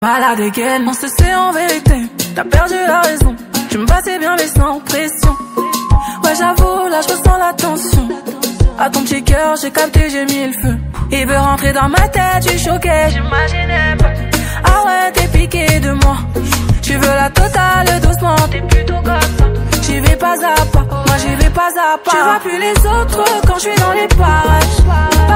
Malade again, on se sait en vérité. T'as perdu la raison. Tu me passais bien mais sans pression. Ouais j'avoue, là je ressens la tension. À ton petit cœur, j'ai capté, j'ai mis le feu. Il veut rentrer dans ma tête, je suis choquée, j'imaginais pas. Ah ouais, t'es piqué de moi. Tu veux la totale, doucement, t'es plutôt comme ça. J'y vais pas à pas, moi j'y vais pas à pas. Tu vois plus les autres quand je suis dans les parages.